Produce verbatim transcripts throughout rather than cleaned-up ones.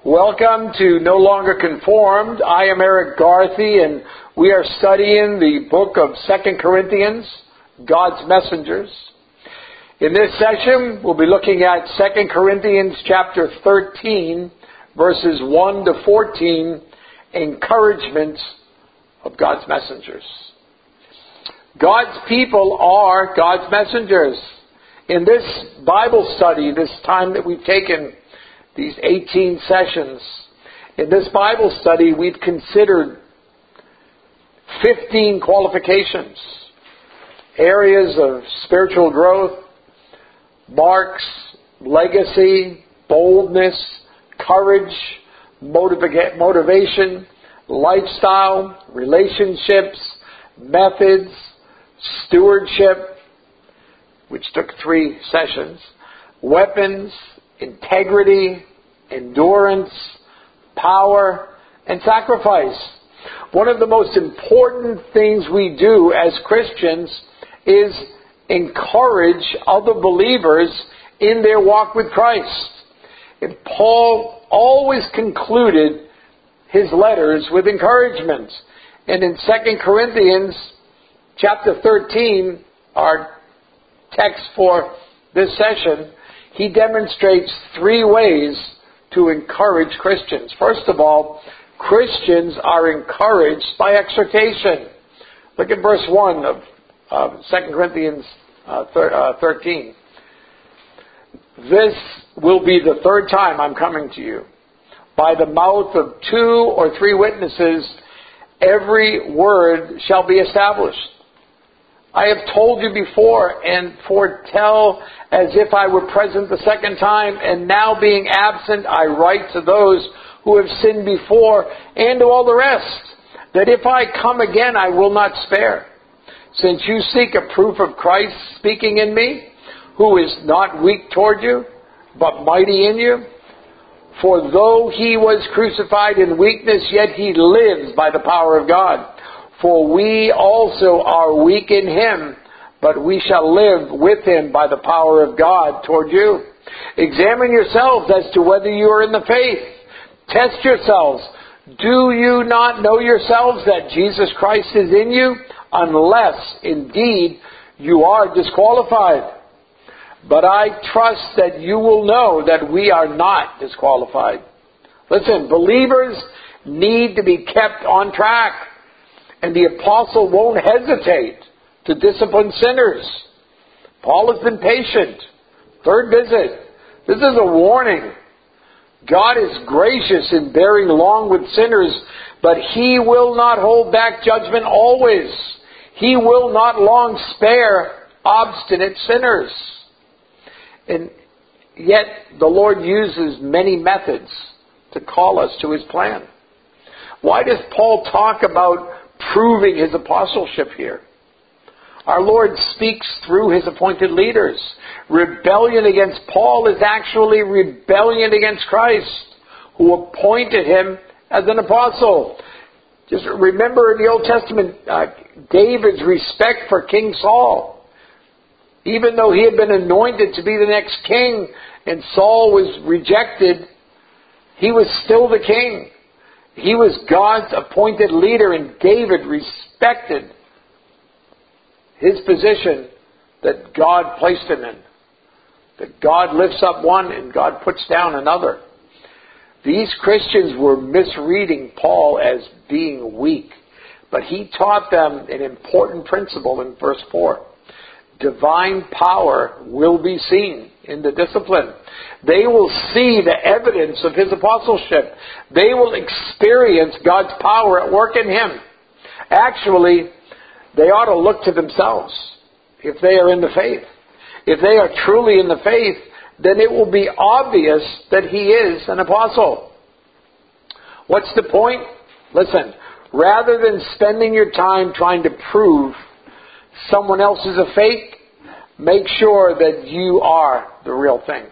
Welcome to No Longer Conformed. I am Eric Garthy, and we are studying the book of Second Corinthians, God's Messengers. In this session, we'll be looking at Second Corinthians chapter thirteen, verses one to fourteen, encouragements of God's messengers. God's people are God's messengers. In this Bible study, this time that we've taken, these eighteen sessions, in this Bible study we've considered fifteen qualifications, areas of spiritual growth, marks, legacy, boldness, courage, motiva- motivation, lifestyle, relationships, methods, stewardship, which took three sessions, weapons, integrity, endurance, power, and sacrifice. One of the most important things we do as Christians is encourage other believers in their walk with Christ. And Paul always concluded his letters with encouragement. And in Second Corinthians chapter thirteen, our text for this session, he demonstrates three ways to encourage Christians. First of all, Christians are encouraged by exhortation. Look at verse one of uh, Second Corinthians uh, thir- uh, thirteen. This will be the third time I'm coming to you. By the mouth of two or three witnesses, every word shall be established. I have told you before and foretell as if I were present the second time, and now being absent, I write to those who have sinned before and to all the rest, that if I come again, I will not spare. Since you seek a proof of Christ speaking in me, who is not weak toward you, but mighty in you. For though he was crucified in weakness, yet he lives by the power of God. For we also are weak in him, but we shall live with him by the power of God toward you. Examine yourselves as to whether you are in the faith. Test yourselves. Do you not know yourselves that Jesus Christ is in you, unless indeed you are disqualified? But I trust that you will know that we are not disqualified. Listen, believers need to be kept on track. And the apostle won't hesitate to discipline sinners. Paul has been patient. Third visit. This is a warning. God is gracious in bearing long with sinners, but he will not hold back judgment always. He will not long spare obstinate sinners. And yet the Lord uses many methods to call us to his plan. Why does Paul talk about proving his apostleship here? Our Lord speaks through his appointed leaders. Rebellion against Paul is actually rebellion against Christ, who appointed him as an apostle. Just remember in the Old Testament, uh, David's respect for King Saul. Even though he had been anointed to be the next king and Saul was rejected, he was still the king. He was God's appointed leader, and David respected his position that God placed him in. That God lifts up one and God puts down another. These Christians were misreading Paul as being weak, but he taught them an important principle in verse four. Divine power will be seen in the discipline. They will see the evidence of his apostleship. They will experience God's power at work in him. Actually, they ought to look to themselves if they are in the faith. If they are truly in the faith, then it will be obvious that he is an apostle. What's the point? Listen, rather than spending your time trying to prove someone else is a fake, make sure that you are the real thing.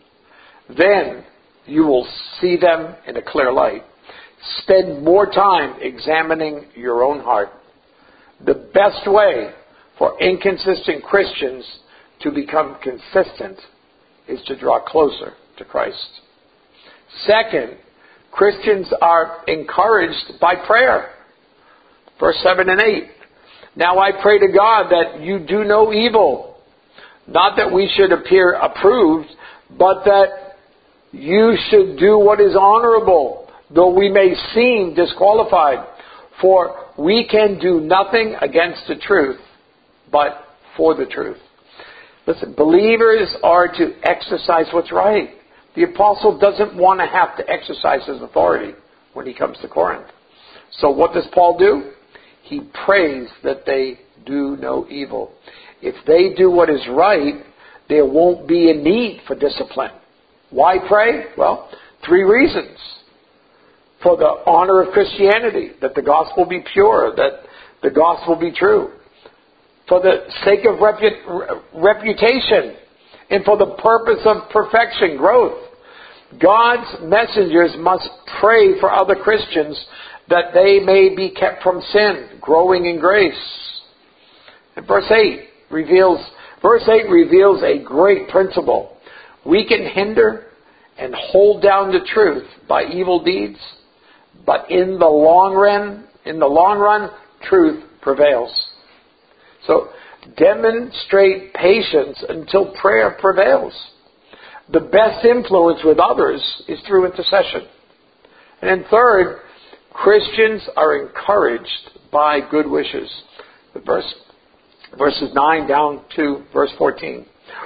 Then you will see them in a clear light. Spend more time examining your own heart. The best way for inconsistent Christians to become consistent is to draw closer to Christ. Second, Christians are encouraged by prayer. Verse seven and eight. Now I pray to God that you do no evil, not that we should appear approved, but that you should do what is honorable, though we may seem disqualified. For we can do nothing against the truth, but for the truth. Listen, believers are to exercise what's right. The apostle doesn't want to have to exercise his authority when he comes to Corinth. So what does Paul do? He prays that they do no evil. If they do what is right, there won't be a need for discipline. Why pray? Well, three reasons. For the honor of Christianity, that the gospel be pure, that the gospel be true. For the sake of repu- reputation, and for the purpose of perfection, growth. God's messengers must pray for other Christians that they may be kept from sin, growing in grace. And verse eight reveals, verse eight reveals a great principle. We can hinder and hold down the truth by evil deeds, but in the long run, in the long run, truth prevails. So demonstrate patience until prayer prevails. The best influence with others is through intercession. And then third, Christians are encouraged by good wishes. The verse, verses nine down to verse fourteen.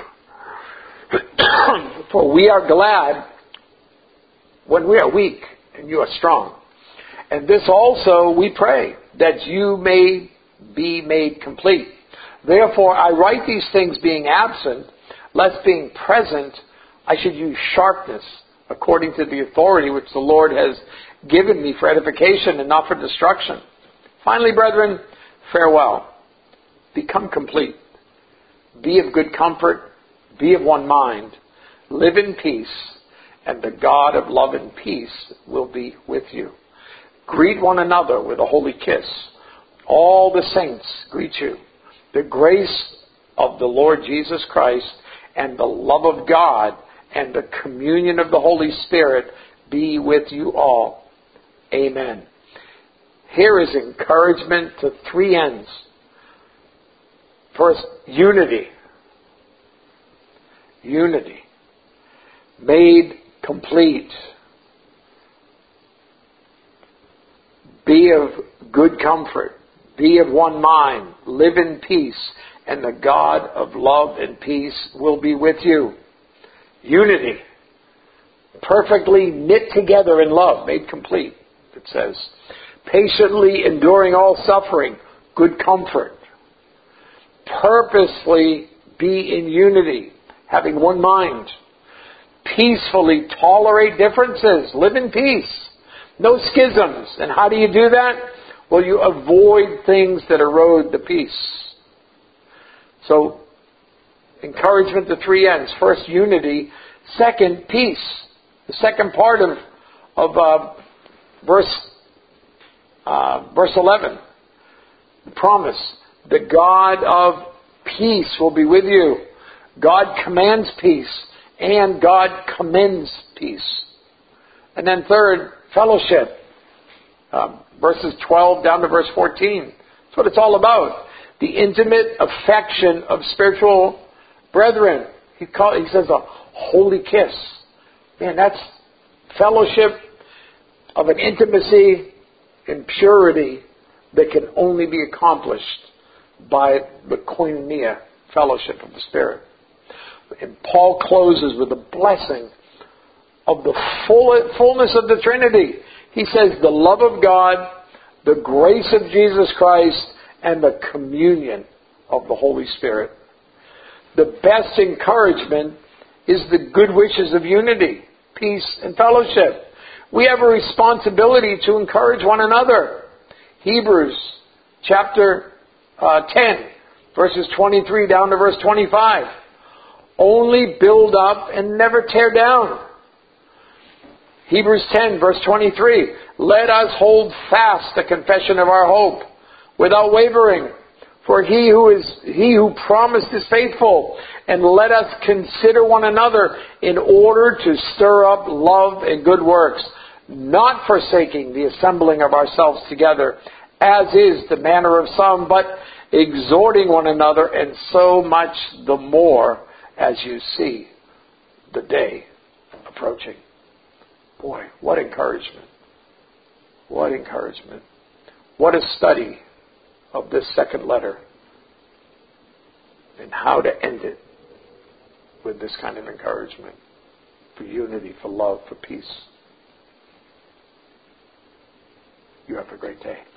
For we are glad when we are weak and you are strong. And this also we pray, that you may be made complete. Therefore I write these things being absent, lest being present I should use sharpness according to the authority which the Lord has given me for edification and not for destruction. Finally, brethren, farewell. Become complete. Be of good comfort. Be of one mind. Live in peace, and the God of love and peace will be with you. Greet one another with a holy kiss. All the saints greet you. The grace of the Lord Jesus Christ and the love of God and the communion of the Holy Spirit be with you all. Amen. Here is encouragement to three ends. First, unity. Unity. Made complete. Be of good comfort. Be of one mind. Live in peace. And the God of love and peace will be with you. Unity. Perfectly knit together in love. Made complete, it says. Patiently enduring all suffering. Good comfort. Purposely be in unity. Having one mind. Peacefully tolerate differences. Live in peace. No schisms. And how do you do that? Well, you avoid things that erode the peace. So, encouragement to three ends. First, unity. Second, peace. The second part of of uh, verse uh, verse eleven. The promise. The God of peace will be with you. God commands peace. And God commends peace. And then third, fellowship. Um, verses twelve down to verse fourteen. That's what it's all about. The intimate affection of spiritual brethren. He, call, he says a holy kiss. Man, that's fellowship of an intimacy and purity that can only be accomplished by the koinonia, fellowship of the Spirit. And Paul closes with a blessing of the full, fullness of the Trinity. He says the love of God, the grace of Jesus Christ, and the communion of the Holy Spirit. The best encouragement is the good wishes of unity, peace, and fellowship. We have a responsibility to encourage one another. Hebrews chapter uh, ten, verses twenty-three down to verse twenty-five. Only build up and never tear down. Hebrews ten, verse twenty-three. Let us hold fast the confession of our hope without wavering. For he who is he who promised is faithful. And let us consider one another in order to stir up love and good works, not forsaking the assembling of ourselves together, as is the manner of some, but exhorting one another, and so much the more as you see the day approaching. Boy, what encouragement. What encouragement. What a study of this second letter and how to end it with this kind of encouragement for unity, for love, for peace. You have a great day.